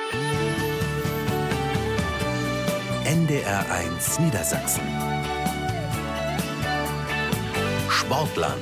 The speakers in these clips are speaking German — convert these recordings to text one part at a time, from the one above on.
NDR1 Niedersachsen. Sportland.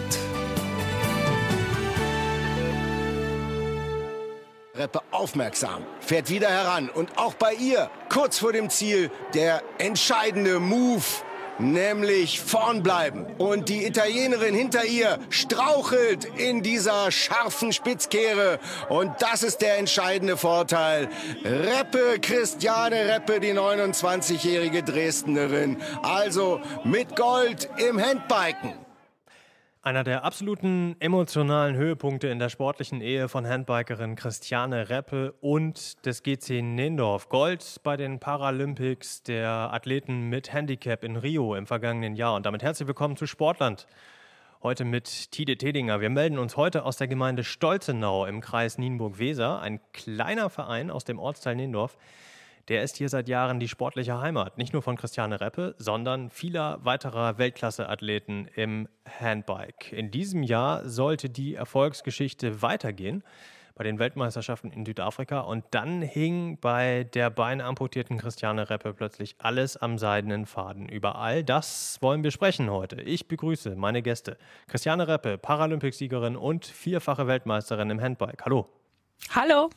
Reppe aufmerksam, fährt wieder heran und auch bei ihr, kurz vor dem Ziel, der entscheidende Move, nämlich vorn bleiben. Und die Italienerin hinter ihr strauchelt in dieser scharfen Spitzkehre und das ist der entscheidende Vorteil. Reppe, Christiane Reppe, die 29-jährige Dresdnerin, also mit Gold im Handbiken. Einer der absoluten emotionalen Höhepunkte in der sportlichen Ehe von Handbikerin Christiane Reppe und des GC Neendorf. Gold bei den Paralympics der Athleten mit Handicap in Rio im vergangenen Jahr. Und damit herzlich willkommen zu Sportland. Heute mit Tide Tedinger. Wir melden uns heute aus der Gemeinde Stolzenau im Kreis Nienburg-Weser. Ein kleiner Verein aus dem Ortsteil Neendorf. Der ist hier seit Jahren die sportliche Heimat, nicht nur von Christiane Reppe, sondern vieler weiterer Weltklasse-Athleten im Handbike. In diesem Jahr sollte die Erfolgsgeschichte weitergehen bei den Weltmeisterschaften in Südafrika und dann hing bei der beinamputierten Christiane Reppe plötzlich alles am seidenen Faden. Über all das wollen wir sprechen heute. Ich begrüße meine Gäste. Christiane Reppe, Paralympicsiegerin und vierfache Weltmeisterin im Handbike. Hallo. Hallo.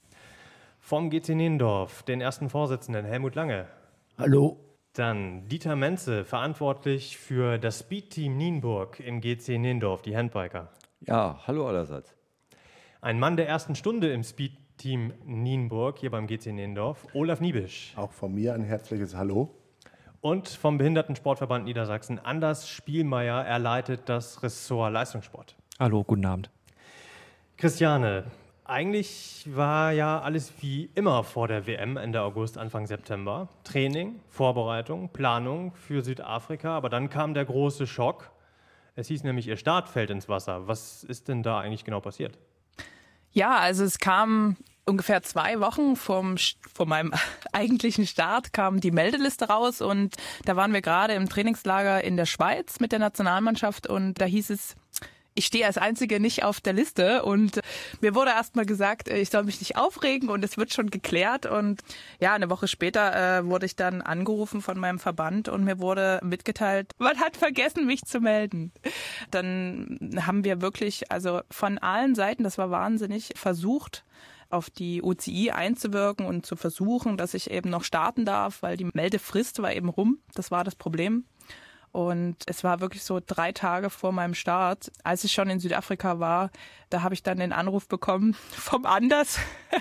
Vom GC Neendorf, den ersten Vorsitzenden Helmut Lange. Hallo. Dann Dieter Menze, verantwortlich für das Speedteam Nienburg im GC Neendorf, die Handbiker. Ja, hallo allerseits. Ein Mann der ersten Stunde im Speedteam Nienburg, hier beim GC Neendorf, Olaf Niebisch. Auch von mir ein herzliches Hallo. Und vom Behindertensportverband Niedersachsen, Anders Spielmeier, er leitet das Ressort Leistungssport. Hallo, guten Abend. Christiane, eigentlich war ja alles wie immer vor der WM Ende August, Anfang September. Training, Vorbereitung, Planung für Südafrika. Aber dann kam der große Schock. Es hieß nämlich, ihr Start fällt ins Wasser. Was ist denn da eigentlich genau passiert? Ja, also es kam ungefähr 2 Wochen vor meinem eigentlichen Start kam die Meldeliste raus. Und da waren wir gerade im Trainingslager in der Schweiz mit der Nationalmannschaft. Und da hieß es, ich stehe als Einzige nicht auf der Liste und mir wurde erst mal gesagt, ich soll mich nicht aufregen und es wird schon geklärt. Und ja, eine Woche später wurde ich dann angerufen von meinem Verband und mir wurde mitgeteilt, man hat vergessen, mich zu melden. Dann haben wir wirklich, also von allen Seiten, das war wahnsinnig, versucht, auf die UCI einzuwirken und zu versuchen, dass ich eben noch starten darf, weil die Meldefrist war eben rum. Das war das Problem. Und es war wirklich so 3 Tage vor meinem Start, als ich schon in Südafrika war, da habe ich dann den Anruf bekommen vom Anders.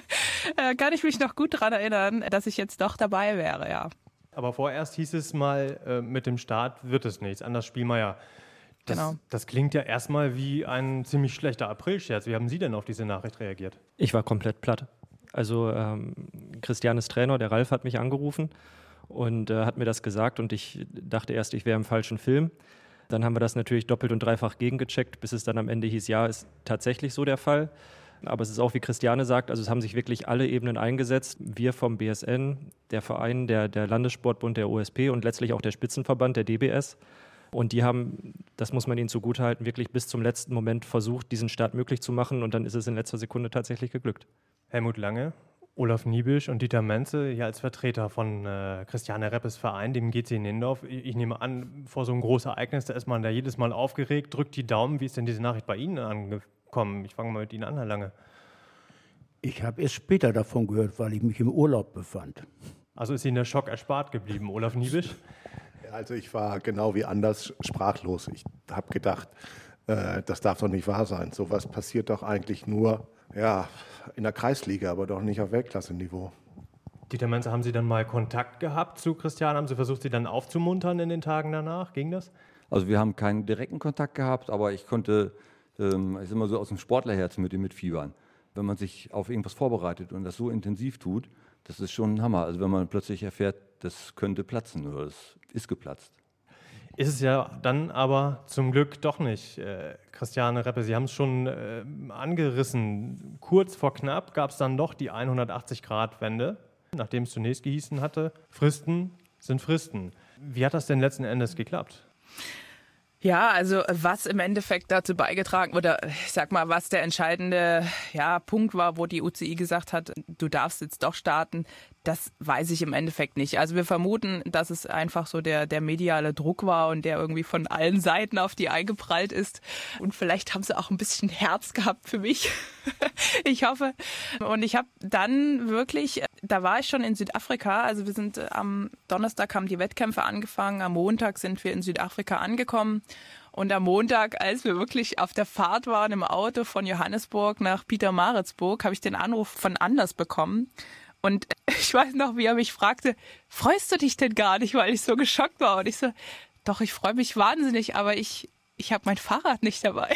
Kann ich mich noch gut daran erinnern, dass ich jetzt doch dabei wäre, ja. Aber vorerst hieß es mal, mit dem Start wird es nichts. Anders Spielmeier. Genau. Das klingt ja erstmal wie ein ziemlich schlechter Aprilscherz. Wie haben Sie denn auf diese Nachricht reagiert? Ich war komplett platt. Also Christianes Trainer, der Ralf, hat mich angerufen und hat mir das gesagt und ich dachte erst, ich wäre im falschen Film. Dann haben wir das natürlich doppelt und dreifach gegengecheckt, bis es dann am Ende hieß, ja, ist tatsächlich so der Fall. Aber es ist auch, wie Christiane sagt, also es haben sich wirklich alle Ebenen eingesetzt. Wir vom BSN, der Verein, der Landessportbund, der OSP und letztlich auch der Spitzenverband, der DBS. Und die haben, das muss man ihnen zugutehalten, wirklich bis zum letzten Moment versucht, diesen Start möglich zu machen. Und dann ist es in letzter Sekunde tatsächlich geglückt. Helmut Lange, Olaf Niebisch und Dieter Menze, hier als Vertreter von Christiane Reppes Verein, dem GC Neendorf. Ich nehme an, vor so einem großen Ereignis, da ist man da jedes Mal aufgeregt, drückt die Daumen. Wie ist denn diese Nachricht bei Ihnen angekommen? Ich fange mal mit Ihnen an, Herr Lange. Ich habe erst später davon gehört, weil ich mich im Urlaub befand. Also ist Ihnen der Schock erspart geblieben, Olaf Niebisch? Ja, also ich war genau wie Anders sprachlos. Ich habe gedacht, das darf doch nicht wahr sein. Sowas passiert doch eigentlich nur in der Kreisliga, aber doch nicht auf Weltklasse-Niveau. Dieter Menze, haben Sie dann mal Kontakt gehabt zu Christiane? Haben Sie versucht, sie dann aufzumuntern in den Tagen danach? Ging das? Also wir haben keinen direkten Kontakt gehabt, aber ich konnte, ich sag mal so aus dem Sportlerherzen mit ihm mitfiebern. Wenn man sich auf irgendwas vorbereitet und das so intensiv tut, das ist schon ein Hammer. Also wenn man plötzlich erfährt, das könnte platzen oder das ist geplatzt. Ist es ja dann aber zum Glück doch nicht. Christiane Reppe, Sie haben es schon angerissen. Kurz vor knapp gab es dann doch die 180-Grad-Wende, nachdem es zunächst gehießen hatte, Fristen sind Fristen. Wie hat das denn letzten Endes geklappt? Ja, also was im Endeffekt dazu beigetragen, oder ich sag mal, was der entscheidende Punkt war, wo die UCI gesagt hat, du darfst jetzt doch starten, das weiß ich im Endeffekt nicht. Also wir vermuten, dass es einfach so der mediale Druck war und der irgendwie von allen Seiten auf die eingeprallt ist. Und vielleicht haben sie auch ein bisschen Herz gehabt für mich. Ich hoffe. Und ich habe dann wirklich, da war ich schon in Südafrika, also wir sind am Donnerstag haben die Wettkämpfe angefangen, am Montag sind wir in Südafrika angekommen. Und am Montag, als wir wirklich auf der Fahrt waren im Auto von Johannesburg nach Pietermaritzburg, habe ich den Anruf von Anders bekommen. Und ich weiß noch, wie er mich fragte, freust du dich denn gar nicht, weil ich so geschockt war? Und ich so, doch, ich freue mich wahnsinnig, aber ich habe mein Fahrrad nicht dabei.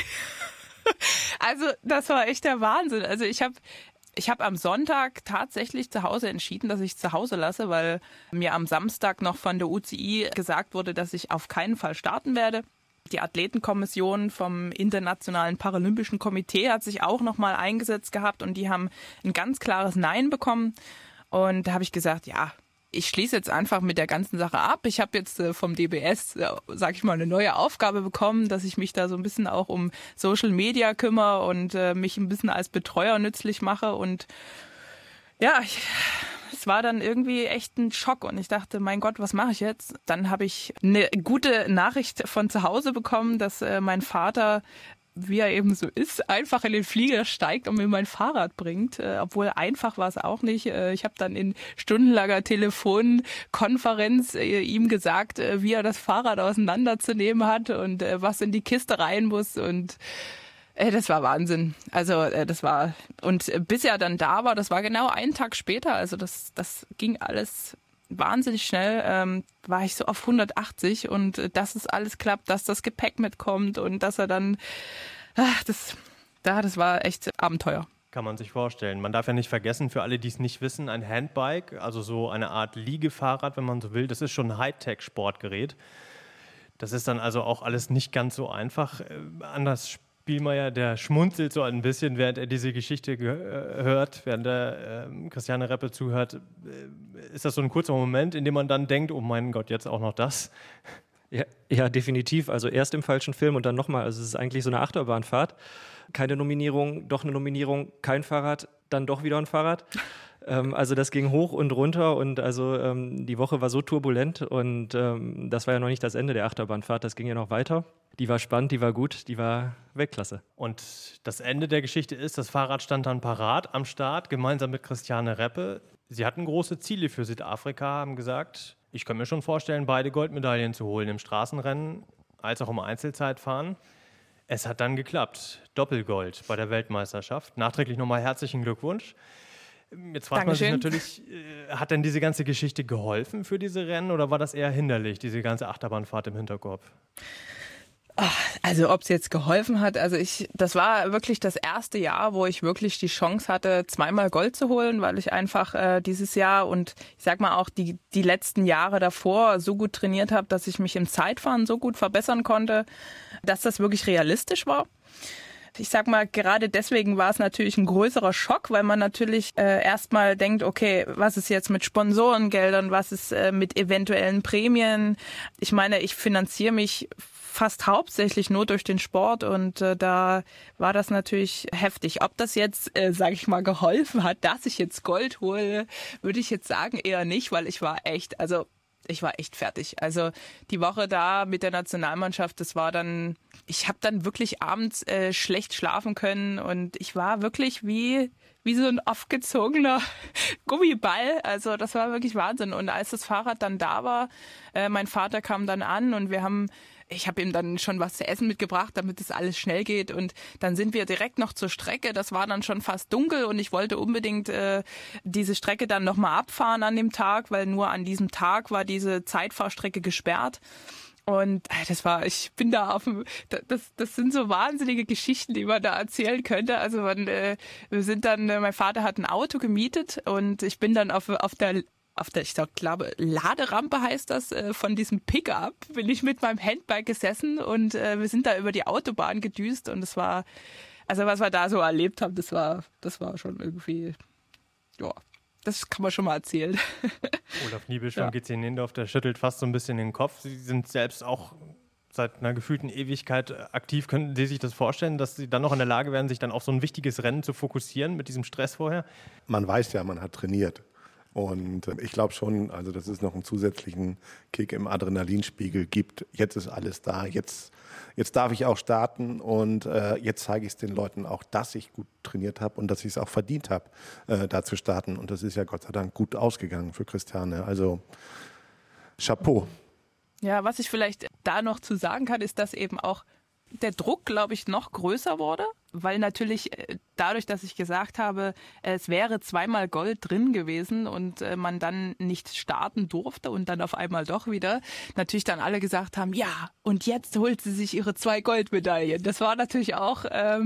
Also das war echt der Wahnsinn. Also ich habe am Sonntag tatsächlich zu Hause entschieden, dass ich zu Hause lasse, weil mir am Samstag noch von der UCI gesagt wurde, dass ich auf keinen Fall starten werde. Die Athletenkommission vom Internationalen Paralympischen Komitee hat sich auch nochmal eingesetzt gehabt und die haben ein ganz klares Nein bekommen. Und da habe ich gesagt, ja, ich schließe jetzt einfach mit der ganzen Sache ab. Ich habe jetzt vom DBS, sage ich mal, eine neue Aufgabe bekommen, dass ich mich da so ein bisschen auch um Social Media kümmere und mich ein bisschen als Betreuer nützlich mache. Und ja, es war dann irgendwie echt ein Schock und ich dachte, mein Gott, was mache ich jetzt? Dann habe ich eine gute Nachricht von zu Hause bekommen, dass mein Vater, wie er eben so ist, einfach in den Flieger steigt und mir mein Fahrrad bringt. Obwohl einfach war es auch nicht. Ich habe dann in stundenlanger Telefonkonferenz ihm gesagt, wie er das Fahrrad auseinanderzunehmen hat und was in die Kiste rein muss und das war Wahnsinn. Also das war, und bis er dann da war, das war genau einen Tag später, also das ging alles wahnsinnig schnell, war ich so auf 180 und dass es alles klappt, dass das Gepäck mitkommt und dass er dann, das war echt Abenteuer. Kann man sich vorstellen. Man darf ja nicht vergessen, für alle, die es nicht wissen, ein Handbike, also so eine Art Liegefahrrad, wenn man so will, das ist schon ein Hightech-Sportgerät. Das ist dann also auch alles nicht ganz so einfach. Anders Spielmeier, der schmunzelt so ein bisschen, während er diese Geschichte hört, während er Christiane Reppe zuhört. Ist das so ein kurzer Moment, in dem man dann denkt, oh mein Gott, jetzt auch noch das? Ja, definitiv. Also erst im falschen Film und dann nochmal. Also es ist eigentlich so eine Achterbahnfahrt. Keine Nominierung, doch eine Nominierung, kein Fahrrad, dann doch wieder ein Fahrrad. Also das ging hoch und runter und also die Woche war so turbulent und das war ja noch nicht das Ende der Achterbahnfahrt, das ging ja noch weiter. Die war spannend, die war gut, die war Weltklasse. Und das Ende der Geschichte ist, das Fahrrad stand dann parat am Start, gemeinsam mit Christiane Reppe. Sie hatten große Ziele für Südafrika, haben gesagt, ich kann mir schon vorstellen, beide Goldmedaillen zu holen im Straßenrennen als auch im Einzelzeitfahren. Es hat dann geklappt, Doppelgold bei der Weltmeisterschaft. Nachträglich nochmal herzlichen Glückwunsch. Jetzt fragt man sich natürlich, hat denn diese ganze Geschichte geholfen für diese Rennen oder war das eher hinderlich, diese ganze Achterbahnfahrt im Hinterkopf? Also ob es jetzt geholfen hat, das war wirklich das erste Jahr, wo ich wirklich die Chance hatte, zweimal Gold zu holen, weil ich einfach dieses Jahr und ich sag mal auch die letzten Jahre davor so gut trainiert habe, dass ich mich im Zeitfahren so gut verbessern konnte, dass das wirklich realistisch war. Ich sag mal, gerade deswegen war es natürlich ein größerer Schock, weil man natürlich erstmal denkt, okay, was ist jetzt mit Sponsorengeldern, was ist mit eventuellen Prämien? Ich meine, ich finanziere mich fast hauptsächlich nur durch den Sport und da war das natürlich heftig. Ob das jetzt, sage ich mal, geholfen hat, dass ich jetzt Gold hole, würde ich jetzt sagen eher nicht, weil ich war echt fertig. Also die Woche da mit der Nationalmannschaft, das war dann, ich habe dann wirklich abends schlecht schlafen können und ich war wirklich wie so ein aufgezogener Gummiball. Also das war wirklich Wahnsinn. Und als das Fahrrad dann da war, mein Vater kam dann an und ich habe ihm dann schon was zu essen mitgebracht, damit es alles schnell geht. Und dann sind wir direkt noch zur Strecke. Das war dann schon fast dunkel und ich wollte unbedingt diese Strecke dann nochmal abfahren an dem Tag, weil nur an diesem Tag war diese Zeitfahrstrecke gesperrt. Und das sind so wahnsinnige Geschichten, die man da erzählen könnte. Also wir sind dann, mein Vater hat ein Auto gemietet und ich bin dann auf der, ich glaube, Laderampe heißt das, von diesem Pickup, bin ich mit meinem Handbike gesessen und wir sind da über die Autobahn gedüst und es war, also was wir da so erlebt haben, das war schon irgendwie, ja, das kann man schon mal erzählen. Olaf Niebel von GC Nindorf, der schüttelt fast so ein bisschen den Kopf. Sie sind selbst auch seit einer gefühlten Ewigkeit aktiv. Könnten Sie sich das vorstellen, dass Sie dann noch in der Lage wären, sich dann auf so ein wichtiges Rennen zu fokussieren mit diesem Stress vorher? Man weiß ja, man hat trainiert. Und ich glaube schon, also dass es noch einen zusätzlichen Kick im Adrenalinspiegel gibt. Jetzt ist alles da, jetzt darf ich auch starten und jetzt zeige ich es den Leuten auch, dass ich gut trainiert habe und dass ich es auch verdient habe, da zu starten. Und das ist ja Gott sei Dank gut ausgegangen für Christiane. Also Chapeau. Ja, was ich vielleicht da noch zu sagen kann, ist, dass eben auch der Druck, glaube ich, noch größer wurde, weil natürlich dadurch, dass ich gesagt habe, es wäre zweimal Gold drin gewesen und man dann nicht starten durfte und dann auf einmal doch wieder, natürlich dann alle gesagt haben, ja, und jetzt holt sie sich ihre 2 Goldmedaillen. Das war natürlich auch,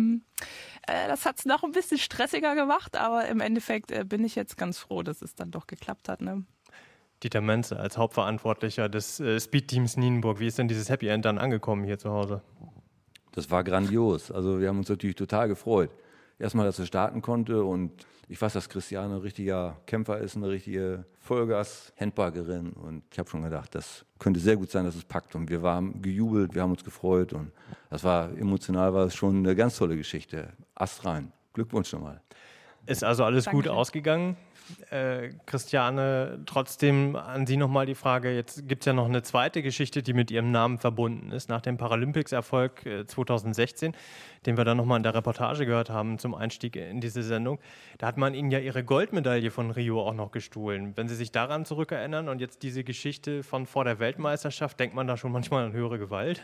das hat es noch ein bisschen stressiger gemacht, aber im Endeffekt bin ich jetzt ganz froh, dass es dann doch geklappt hat, ne? Dieter Menze als Hauptverantwortlicher des Speed-Teams Nienburg, wie ist denn dieses Happy End dann angekommen hier zu Hause? Das war grandios. Also wir haben uns natürlich total gefreut. Erstmal, dass er starten konnte und ich weiß, dass Christiane ein richtiger Kämpfer ist, eine richtige Vollgas-Handballerin und ich habe schon gedacht, das könnte sehr gut sein, dass es packt und wir haben gejubelt, wir haben uns gefreut und das war emotional, war es schon eine ganz tolle Geschichte. Astrein. Glückwunsch nochmal. Ist also alles Dankeschön. gut ausgegangen. Christiane, trotzdem an Sie nochmal die Frage, jetzt gibt es ja noch eine zweite Geschichte, die mit Ihrem Namen verbunden ist, nach dem Paralympics-Erfolg 2016, den wir dann nochmal in der Reportage gehört haben zum Einstieg in diese Sendung. Da hat man Ihnen ja Ihre Goldmedaille von Rio auch noch gestohlen. Wenn Sie sich daran zurückerinnern und jetzt diese Geschichte von vor der Weltmeisterschaft, denkt man da schon manchmal an höhere Gewalt?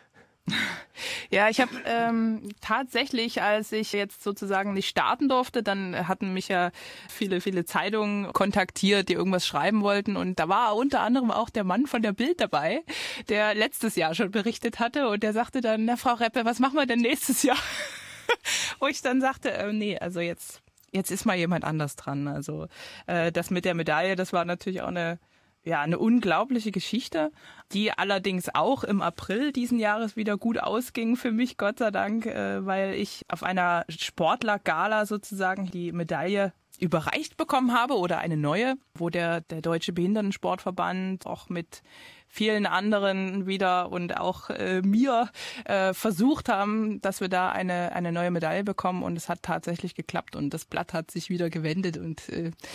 Ja, ich habe tatsächlich, als ich jetzt sozusagen nicht starten durfte, dann hatten mich ja viele Zeitungen kontaktiert, die irgendwas schreiben wollten und da war unter anderem auch der Mann von der Bild dabei, der letztes Jahr schon berichtet hatte und der sagte dann, na Frau Reppe, was machen wir denn nächstes Jahr? Wo ich dann sagte, nee, also jetzt ist mal jemand anders dran. Also das mit der Medaille, das war natürlich auch eine unglaubliche Geschichte, die allerdings auch im April diesen Jahres wieder gut ausging für mich, Gott sei Dank, weil ich auf einer Sportlergala sozusagen die Medaille überreicht bekommen habe oder eine neue, wo der Deutsche Behindertensportverband auch mit vielen anderen wieder und auch mir versucht haben, dass wir da eine neue Medaille bekommen und es hat tatsächlich geklappt und das Blatt hat sich wieder gewendet und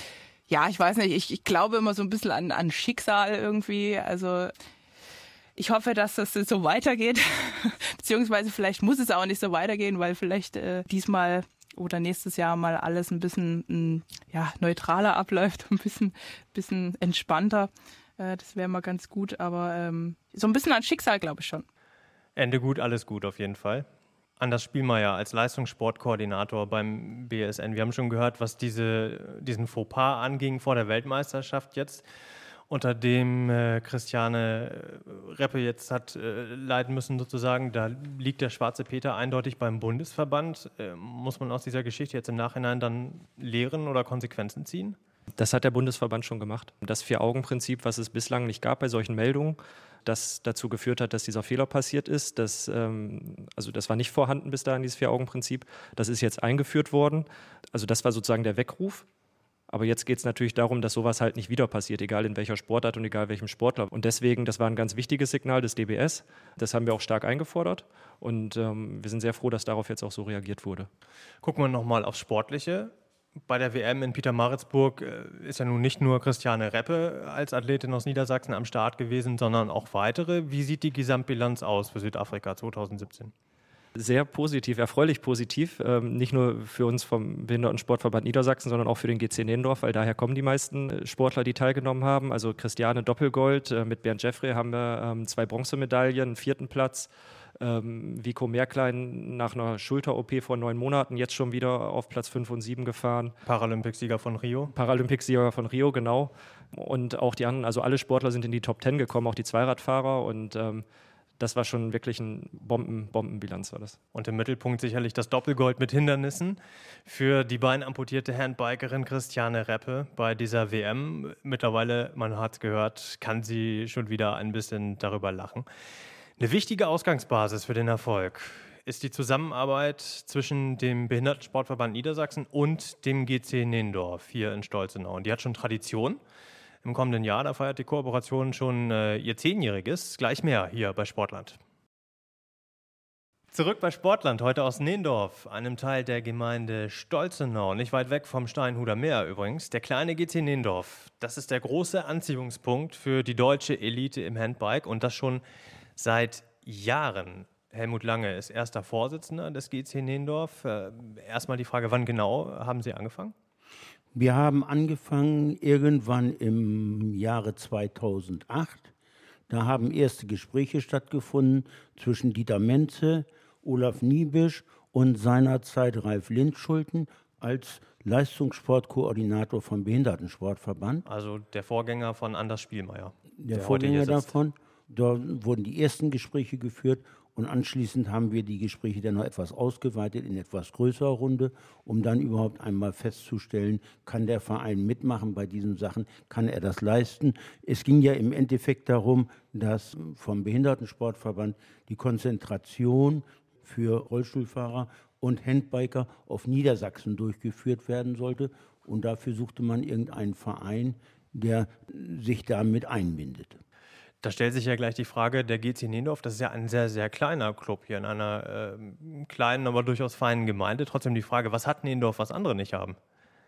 ja, ich weiß nicht, ich glaube immer so ein bisschen an Schicksal irgendwie. Also ich hoffe, dass das so weitergeht. Beziehungsweise vielleicht muss es auch nicht so weitergehen, weil vielleicht diesmal oder nächstes Jahr mal alles ein bisschen neutraler abläuft, ein bisschen entspannter. Das wäre mal ganz gut, aber so ein bisschen an Schicksal glaube ich schon. Ende gut, alles gut auf jeden Fall. Anders Spielmeier als Leistungssportkoordinator beim BSN. Wir haben schon gehört, was diesen Fauxpas anging vor der Weltmeisterschaft jetzt, unter dem Christiane Reppe jetzt hat leiden müssen sozusagen. Da liegt der schwarze Peter eindeutig beim Bundesverband. Muss man aus dieser Geschichte jetzt im Nachhinein dann Lehren oder Konsequenzen ziehen? Das hat der Bundesverband schon gemacht. Das 4-Augen-Prinzip, was es bislang nicht gab bei solchen Meldungen, das dazu geführt hat, dass dieser Fehler passiert ist. Das war nicht vorhanden bis dahin, dieses 4-Augen-Prinzip. Das ist jetzt eingeführt worden. Also das war sozusagen der Weckruf. Aber jetzt geht es natürlich darum, dass sowas halt nicht wieder passiert, egal in welcher Sportart und egal welchem Sportler. Und deswegen, das war ein ganz wichtiges Signal des DBS. Das haben wir auch stark eingefordert. Und wir sind sehr froh, dass darauf jetzt auch so reagiert wurde. Gucken wir nochmal aufs Sportliche. Bei der WM in Pietermaritzburg ist ja nun nicht nur Christiane Reppe als Athletin aus Niedersachsen am Start gewesen, sondern auch weitere. Wie sieht die Gesamtbilanz aus für Südafrika 2017? Sehr positiv, erfreulich positiv. Nicht nur für uns vom Behindertensportverband Niedersachsen, sondern auch für den GC Nendorf, weil daher kommen die meisten Sportler, die teilgenommen haben. Also Christiane Doppelgold, mit Bernd Jeffrey haben wir 2 Bronzemedaillen, einen 4. Platz. Vico Merklein nach einer Schulter-OP vor 9 Monaten jetzt schon wieder auf Platz 5 und 7 gefahren. Paralympicsieger von Rio. Paralympicsieger von Rio, genau. Und auch die anderen, also alle Sportler sind in die Top 10 gekommen, auch die Zweiradfahrer und das war schon wirklich ein Bombenbilanz war das. Und im Mittelpunkt sicherlich das Doppelgold mit Hindernissen für die beinamputierte Handbikerin Christiane Reppe bei dieser WM. Mittlerweile, man hat es gehört, kann sie schon wieder ein bisschen darüber lachen. Eine wichtige Ausgangsbasis für den Erfolg ist die Zusammenarbeit zwischen dem Behindertensportverband Niedersachsen und dem GC Nendorf hier in Stolzenau. Und die hat schon Tradition. Im kommenden Jahr, da feiert die Kooperation schon ihr 10-jähriges. Gleich mehr hier bei Sportland. Zurück bei Sportland, heute aus Neendorf, einem Teil der Gemeinde Stolzenau, nicht weit weg vom Steinhuder Meer übrigens. Der kleine GC Neendorf, das ist der große Anziehungspunkt für die deutsche Elite im Handbike und das schon seit Jahren. Helmut Lange ist erster Vorsitzender des GC Neendorf. Erstmal die Frage, wann genau haben Sie angefangen? Wir haben angefangen irgendwann im Jahre 2008. Da haben erste Gespräche stattgefunden zwischen Dieter Menze, Olaf Niebisch und seinerzeit Ralf Lindschulten als Leistungssportkoordinator vom Behindertensportverband. Also der Vorgänger von Anders Spielmeier. Der Vorgänger davon. Da wurden die ersten Gespräche geführt und anschließend haben wir die Gespräche dann noch etwas ausgeweitet in etwas größerer Runde, um dann überhaupt einmal festzustellen, kann der Verein mitmachen bei diesen Sachen, kann er das leisten. Es ging ja im Endeffekt darum, dass vom Behindertensportverband die Konzentration für Rollstuhlfahrer und Handbiker auf Niedersachsen durchgeführt werden sollte und dafür suchte man irgendeinen Verein, der sich damit einbindet. Da stellt sich ja gleich die Frage, der GC Neendorf, das ist ja ein sehr, sehr kleiner Club hier in einer kleinen, aber durchaus feinen Gemeinde. Trotzdem die Frage, was hat Neendorf, was andere nicht haben?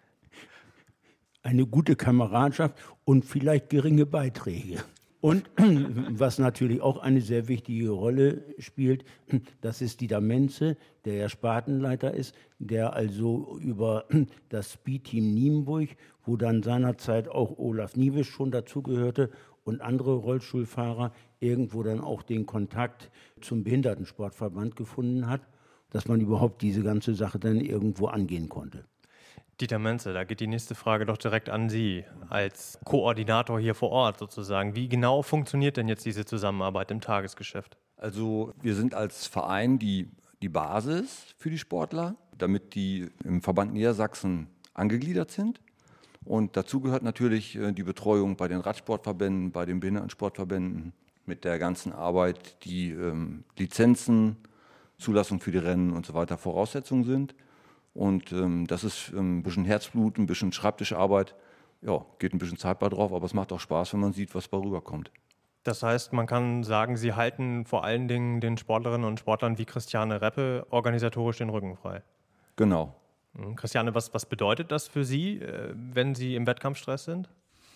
Eine gute Kameradschaft und vielleicht geringe Beiträge. Und was natürlich auch eine sehr wichtige Rolle spielt, das ist Dieter Menze, der ja Spartenleiter ist, der also über das Speedteam Nienburg, wo dann seinerzeit auch Olaf Niebisch schon dazugehörte, und andere Rollstuhlfahrer irgendwo dann auch den Kontakt zum Behindertensportverband gefunden hat, dass man überhaupt diese ganze Sache dann irgendwo angehen konnte. Dieter Menze, da geht die nächste Frage doch direkt an Sie als Koordinator hier vor Ort sozusagen. Wie genau funktioniert denn jetzt diese Zusammenarbeit im Tagesgeschäft? Also wir sind als Verein die Basis für die Sportler, damit die im Verband Niedersachsen angegliedert sind. Und dazu gehört natürlich die Betreuung bei den Radsportverbänden, bei den Behindertensportverbänden mit der ganzen Arbeit, die Lizenzen, Zulassung für die Rennen und so weiter Voraussetzungen sind. Und das ist ein bisschen Herzblut, ein bisschen Schreibtischarbeit. Ja, geht ein bisschen Zeit bei drauf, aber es macht auch Spaß, wenn man sieht, was bei rüberkommt. Das heißt, man kann sagen, Sie halten vor allen Dingen den Sportlerinnen und Sportlern wie Christiane Reppe organisatorisch den Rücken frei. Genau. Christiane, was bedeutet das für Sie, wenn Sie im Wettkampfstress sind?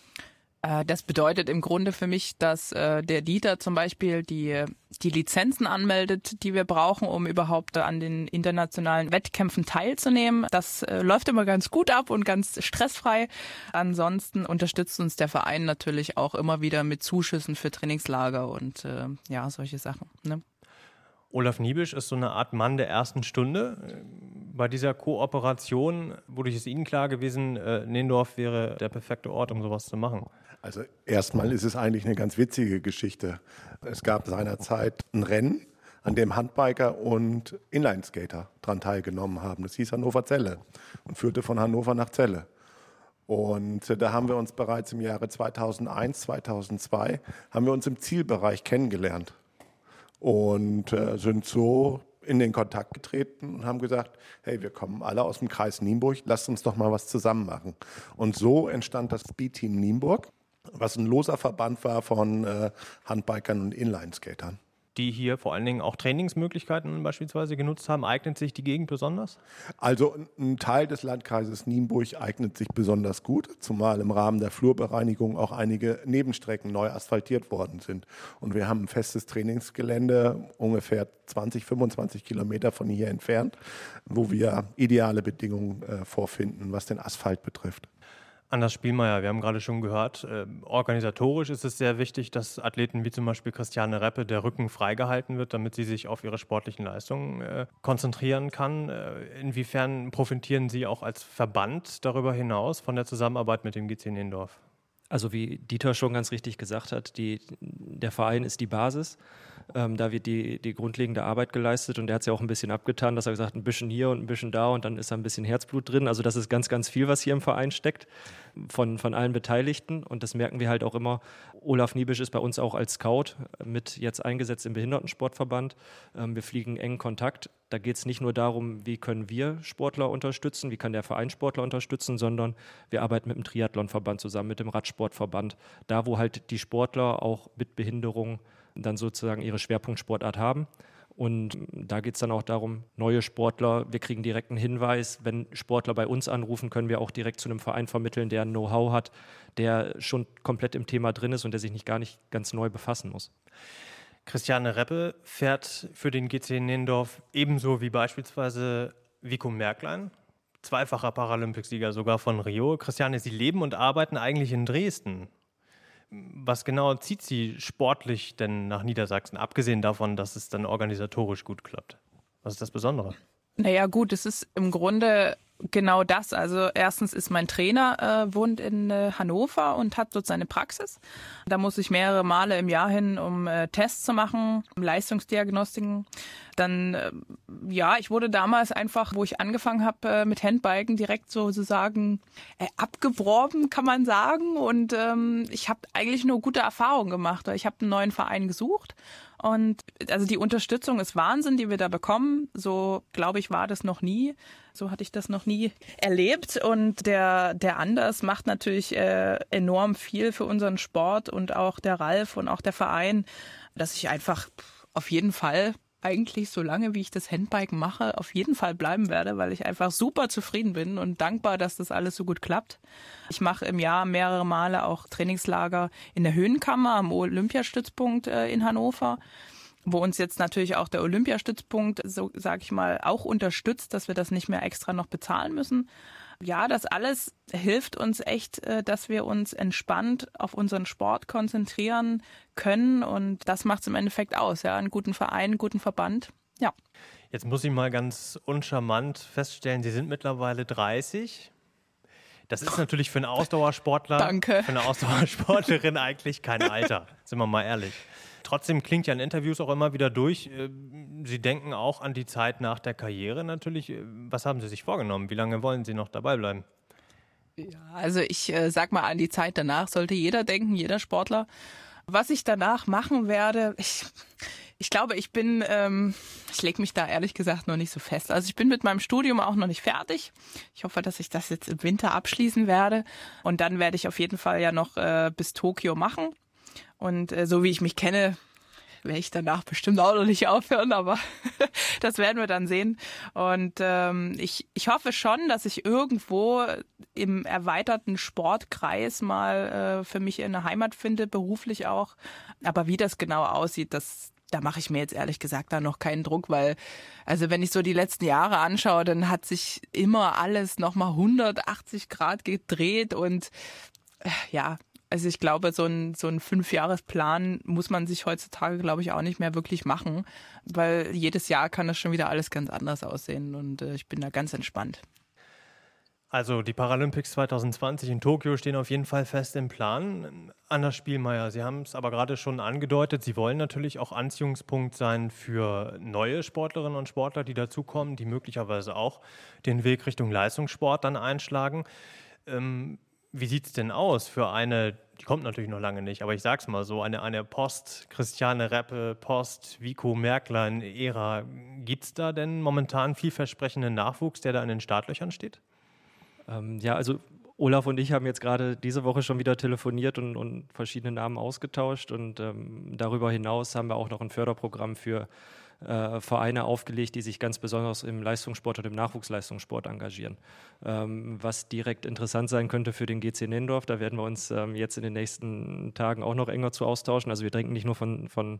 Das bedeutet im Grunde für mich, dass der Dieter zum Beispiel die Lizenzen anmeldet, die wir brauchen, um überhaupt an den internationalen Wettkämpfen teilzunehmen. Das läuft immer ganz gut ab und ganz stressfrei. Ansonsten unterstützt uns der Verein natürlich auch immer wieder mit Zuschüssen für Trainingslager und solche Sachen, ne? Olaf Niebisch ist so eine Art Mann der ersten Stunde. Bei dieser Kooperation wurde es Ihnen klar gewesen, Neendorf wäre der perfekte Ort, um sowas zu machen. Also erstmal ist es eigentlich eine ganz witzige Geschichte. Es gab seinerzeit ein Rennen, an dem Handbiker und Inlineskater daran teilgenommen haben. Das hieß Hannover-Celle und führte von Hannover nach Celle. Und da haben wir uns bereits im Jahre 2001, 2002, haben wir uns im Zielbereich kennengelernt. Und sind so in den Kontakt getreten und haben gesagt, hey, wir kommen alle aus dem Kreis Nienburg, lasst uns doch mal was zusammen machen. Und so entstand das Speedteam Nienburg, was ein loser Verband war von Handbikern und Inlineskatern. Die hier vor allen Dingen auch Trainingsmöglichkeiten beispielsweise genutzt haben. Eignet sich die Gegend besonders? Also ein Teil des Landkreises Nienburg eignet sich besonders gut, zumal im Rahmen der Flurbereinigung auch einige Nebenstrecken neu asphaltiert worden sind. Und wir haben ein festes Trainingsgelände, ungefähr 20, 25 Kilometer von hier entfernt, wo wir ideale Bedingungen vorfinden, was den Asphalt betrifft. Anders Spielmeier, wir haben gerade schon gehört, organisatorisch ist es sehr wichtig, dass Athleten wie zum Beispiel Christiane Reppe der Rücken freigehalten wird, damit sie sich auf ihre sportlichen Leistungen konzentrieren kann. Inwiefern profitieren Sie auch als Verband darüber hinaus von der Zusammenarbeit mit dem GC Neendorf? Also wie Dieter schon ganz richtig gesagt hat, der Verein ist die Basis. Da wird die grundlegende Arbeit geleistet und er hat es ja auch ein bisschen abgetan, dass er gesagt hat, ein bisschen hier und ein bisschen da und dann ist da ein bisschen Herzblut drin. Also das ist ganz, ganz viel, was hier im Verein steckt von allen Beteiligten und das merken wir halt auch immer. Olaf Niebisch ist bei uns auch als Scout mit jetzt eingesetzt im Behindertensportverband. Wir fliegen engen Kontakt. Da geht es nicht nur darum, wie können wir Sportler unterstützen, wie kann der Verein Sportler unterstützen, sondern wir arbeiten mit dem Triathlonverband zusammen, mit dem Radsportverband. Da, wo halt die Sportler auch mit Behinderung dann sozusagen ihre Schwerpunktsportart haben. Und da geht es dann auch darum, neue Sportler, wir kriegen direkt einen Hinweis, wenn Sportler bei uns anrufen, können wir auch direkt zu einem Verein vermitteln, der ein Know-how hat, der schon komplett im Thema drin ist und der sich gar nicht ganz neu befassen muss. Christiane Reppe fährt für den GC Nindorf ebenso wie beispielsweise Vico Märklein, zweifacher Paralympicsieger sogar von Rio. Christiane, Sie leben und arbeiten eigentlich in Dresden. Was genau zieht Sie sportlich denn nach Niedersachsen, abgesehen davon, dass es dann organisatorisch gut klappt? Was ist das Besondere? Naja gut, es ist im Grunde genau das. Also erstens ist mein Trainer, wohnt in Hannover und hat dort seine Praxis. Da muss ich mehrere Male im Jahr hin, um Tests zu machen, Leistungsdiagnostiken. Dann, ich wurde damals einfach, wo ich angefangen habe mit Handbiken, direkt sozusagen abgeworben, kann man sagen. Und ich habe eigentlich nur gute Erfahrungen gemacht. Ich habe einen neuen Verein gesucht. Und also die Unterstützung ist Wahnsinn, die wir da bekommen. So, glaube ich, war das noch nie. So hatte ich das noch nie erlebt. Und der Anders macht natürlich enorm viel für unseren Sport und auch der Ralf und auch der Verein, dass ich einfach auf jeden Fall eigentlich, so lange wie ich das Handbiken mache, auf jeden Fall bleiben werde, weil ich einfach super zufrieden bin und dankbar, dass das alles so gut klappt. Ich mache im Jahr mehrere Male auch Trainingslager in der Höhenkammer am Olympiastützpunkt in Hannover, wo uns jetzt natürlich auch der Olympiastützpunkt, so sage ich mal, auch unterstützt, dass wir das nicht mehr extra noch bezahlen müssen. Ja, das alles hilft uns echt, dass wir uns entspannt auf unseren Sport konzentrieren können und das macht es im Endeffekt aus, ja, einen guten Verein, einen guten Verband, ja. Jetzt muss ich mal ganz uncharmant feststellen, Sie sind mittlerweile 30. Das ist natürlich für einen Ausdauersportler, Danke. Für eine Ausdauersportlerin eigentlich kein Alter, sind wir mal ehrlich. Trotzdem klingt ja in Interviews auch immer wieder durch, Sie denken auch an die Zeit nach der Karriere natürlich. Was haben Sie sich vorgenommen? Wie lange wollen Sie noch dabei bleiben? Ja, also ich sag mal, an die Zeit danach sollte jeder denken, jeder Sportler. Was ich danach machen werde, ich glaube, ich lege mich da ehrlich gesagt noch nicht so fest. Also ich bin mit meinem Studium auch noch nicht fertig. Ich hoffe, dass ich das jetzt im Winter abschließen werde. Und dann werde ich auf jeden Fall ja noch bis Tokio machen. Und so wie ich mich kenne, werde ich danach bestimmt auch noch nicht aufhören, aber das werden wir dann sehen. Und ich hoffe schon, dass ich irgendwo im erweiterten Sportkreis mal für mich eine Heimat finde, beruflich auch. Aber wie das genau aussieht, da mache ich mir jetzt ehrlich gesagt da noch keinen Druck, weil, also wenn ich so die letzten Jahre anschaue, dann hat sich immer alles nochmal 180 Grad gedreht und ja, also ich glaube, so ein 5-Jahres-Plan muss man sich heutzutage, glaube ich, auch nicht mehr wirklich machen, weil jedes Jahr kann das schon wieder alles ganz anders aussehen und ich bin da ganz entspannt. Also die Paralympics 2020 in Tokio stehen auf jeden Fall fest im Plan. Anna Spielmeier, Sie haben es aber gerade schon angedeutet, Sie wollen natürlich auch Anziehungspunkt sein für neue Sportlerinnen und Sportler, die dazukommen, die möglicherweise auch den Weg Richtung Leistungssport dann einschlagen. Wie sieht es denn aus für eine, die kommt natürlich noch lange nicht, aber ich sag's mal so, eine Post-Christiane Reppe, Post-Vico Märklein-Ära. Gibt es da denn momentan vielversprechenden Nachwuchs, der da in den Startlöchern steht? Ja, also Olaf und ich haben jetzt gerade diese Woche schon wieder telefoniert und verschiedene Namen ausgetauscht und darüber hinaus haben wir auch noch ein Förderprogramm für Vereine aufgelegt, die sich ganz besonders im Leistungssport und im Nachwuchsleistungssport engagieren. Was direkt interessant sein könnte für den GC Nindorf, da werden wir uns jetzt in den nächsten Tagen auch noch enger zu austauschen. Also wir denken nicht nur von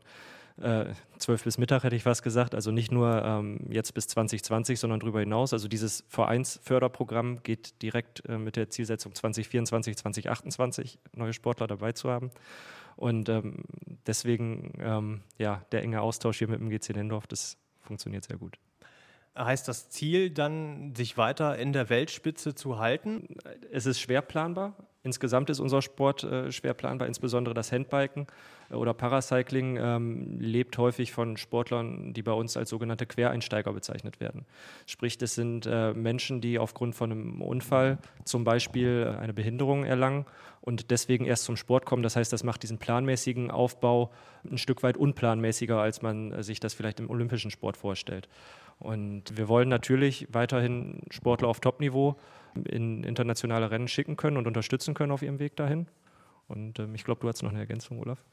12 bis Mittag, hätte ich fast gesagt, also nicht nur jetzt bis 2020, sondern darüber hinaus. Also dieses Vereinsförderprogramm geht direkt mit der Zielsetzung 2024, 2028 neue Sportler dabei zu haben. Und deswegen, der enge Austausch hier mit dem GC Nindorf, das funktioniert sehr gut. Heißt das Ziel dann, sich weiter in der Weltspitze zu halten? Es ist schwer planbar. Insgesamt ist unser Sport schwer planbar, insbesondere das Handbiken oder Paracycling lebt häufig von Sportlern, die bei uns als sogenannte Quereinsteiger bezeichnet werden. Sprich, das sind Menschen, die aufgrund von einem Unfall zum Beispiel eine Behinderung erlangen und deswegen erst zum Sport kommen. Das heißt, das macht diesen planmäßigen Aufbau ein Stück weit unplanmäßiger, als man sich das vielleicht im olympischen Sport vorstellt. Und wir wollen natürlich weiterhin Sportler auf Top-Niveau in internationale Rennen schicken können und unterstützen können auf ihrem Weg dahin. Und ich glaube, du hast noch eine Ergänzung, Olaf.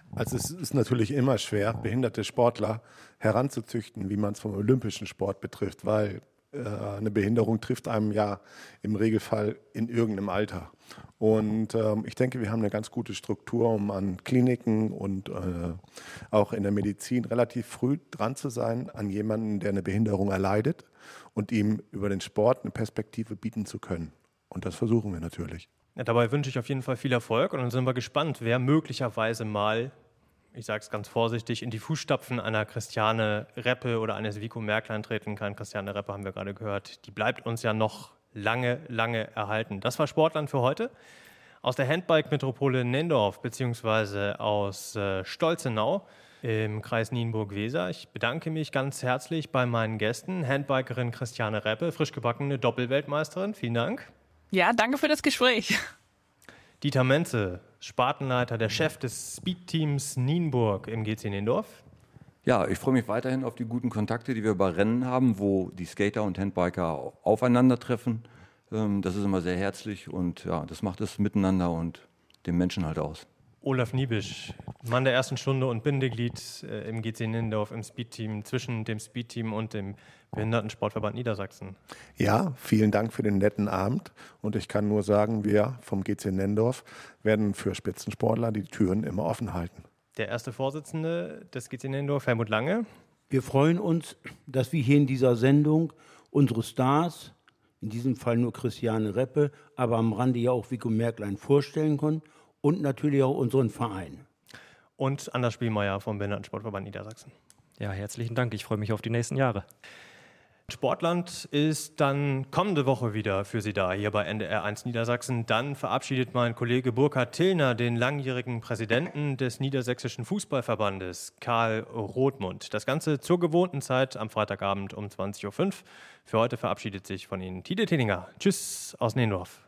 Also es ist natürlich immer schwer, behinderte Sportler heranzuzüchten, wie man es vom olympischen Sport betrifft, weil eine Behinderung trifft einem ja im Regelfall in irgendeinem Alter. Und ich denke, wir haben eine ganz gute Struktur, um an Kliniken und auch in der Medizin relativ früh dran zu sein an jemanden, der eine Behinderung erleidet und ihm über den Sport eine Perspektive bieten zu können. Und das versuchen wir natürlich. Ja, dabei wünsche ich auf jeden Fall viel Erfolg und dann sind wir gespannt, wer möglicherweise mal, ich sage es ganz vorsichtig, in die Fußstapfen einer Christiane Reppe oder eines Vico Märklein treten kann. Christiane Reppe haben wir gerade gehört, die bleibt uns ja noch lange, lange erhalten. Das war Sportland für heute. Aus der Handbike-Metropole Nendorf bzw. aus Stolzenau im Kreis Nienburg-Weser. Ich bedanke mich ganz herzlich bei meinen Gästen, Handbikerin Christiane Reppe, frisch gebackene Doppelweltmeisterin. Vielen Dank. Ja, danke für das Gespräch. Dieter Menze, Spartenleiter, der Chef des Speedteams Nienburg im GC Nendorf. Ja, ich freue mich weiterhin auf die guten Kontakte, die wir bei Rennen haben, wo die Skater und Handbiker aufeinandertreffen. Das ist immer sehr herzlich und ja, das macht das Miteinander und den Menschen halt aus. Olaf Niebisch, Mann der ersten Stunde und Bindeglied im GC Nendorf im Speedteam, zwischen dem Speedteam und dem Behindertensportverband Niedersachsen. Ja, vielen Dank für den netten Abend. Und ich kann nur sagen, wir vom GC Nendorf werden für Spitzensportler die Türen immer offen halten. Der erste Vorsitzende des GC Nendorf, Helmut Lange. Wir freuen uns, dass wir hier in dieser Sendung unsere Stars, in diesem Fall nur Christiane Reppe, aber am Rande ja auch Vico Märklein vorstellen können und natürlich auch unseren Verein. Und Anders Spielmeier vom Behindertensportverband Niedersachsen. Ja, herzlichen Dank. Ich freue mich auf die nächsten Jahre. Sportland ist dann kommende Woche wieder für Sie da, hier bei NDR 1 Niedersachsen. Dann verabschiedet mein Kollege Burkhard Tillner den langjährigen Präsidenten des Niedersächsischen Fußballverbandes, Karl Rothmund. Das Ganze zur gewohnten Zeit am Freitagabend um 20.05 Uhr. Für heute verabschiedet sich von Ihnen Tide Tinninger. Tschüss aus Nendorf.